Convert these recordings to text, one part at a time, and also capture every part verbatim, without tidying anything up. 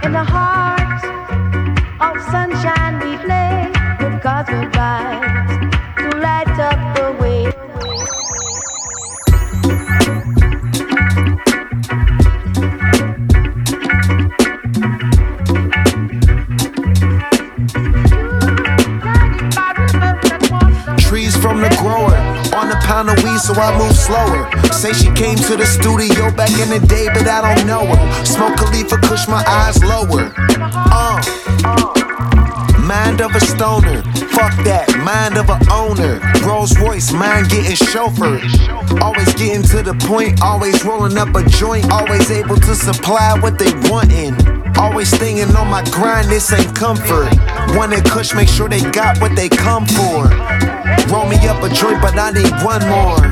In a heart of sunshine we play with God's good vibes to light up the way. Trees from the grower, on a pound of weed so I move slower. Say she came to the studio back in the day but I don't know her. Smoke a leaf or push my eyes lower. Uh Mind of a stoner, fuck that, mind of a owner. Rolls Royce, mind getting chauffeured. Always getting to the point, always rolling up a joint. Always able to supply what they wantin'. Always staying on my grind, this ain't comfort. Wanted kush, make sure they got what they come for. Roll me up a joint, but I need one more.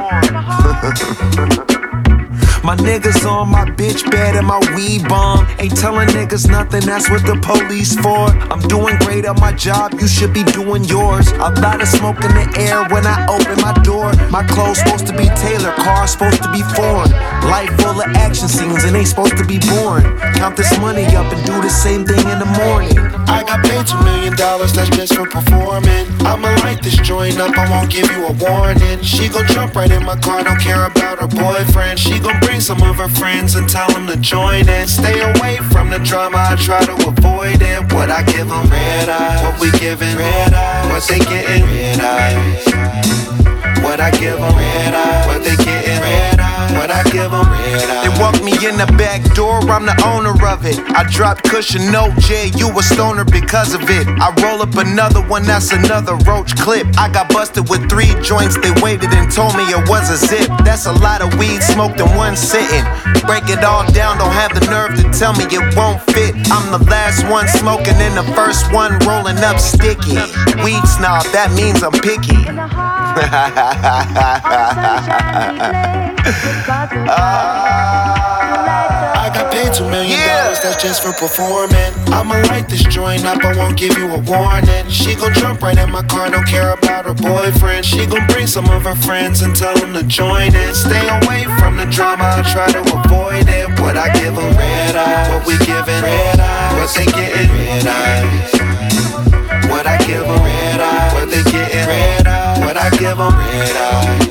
My niggas on my bitch bed and my weed bomb. Ain't telling niggas nothing, that's what the police for. I'm doing great at my job, you should be doing yours. A lot of smoke in the air when I open my door. My clothes supposed to be tailored, cars supposed to be foreign. Life full of action scenes and ain't supposed to be boring. Count this money up and do the same thing in the morning. I got paid two million dollars, that's just for performing. I'ma light this joint up, I won't give you a warning. She gon' jump right in my car, don't care about her boyfriend. She gon' bring some of her friends and tell them to join in. Stay away from the drama, I try to avoid it. What I give them, red eyes. What we giving, red eyes. What they getting, red eyes. What I give them, red eyes. What they getting, red eyes. What I give them, red eyes. They walk me in the back door, I'm the owner of it. I dropped cushion, no J, you a stoner because of it. I roll up another one, that's another roach clip. I got busted with three joints, they waited and told me it was a zip. That's a lot of weed smoked in one sitting. Break it all down, don't have the nerve to tell me it won't fit. I'm the last one smoking and the first one rolling up sticky. Weed snob, that means I'm picky. In a heart of sunshine we play with God's good vibes to light up. I got paid two million dollars, Yeah. that's just for performing. I'ma light this joint up, I won't give you a warning. She gon' jump right in my car, don't care about her boyfriend. She gon' bring some of her friends and tell them to join in. Stay away from the drama, I try to avoid it. What I give them, red eyes. What we giving, red eyes. What they getting, red eyes. What I give them, red eyes. What they getting, red eyes. What I give them, red eyes.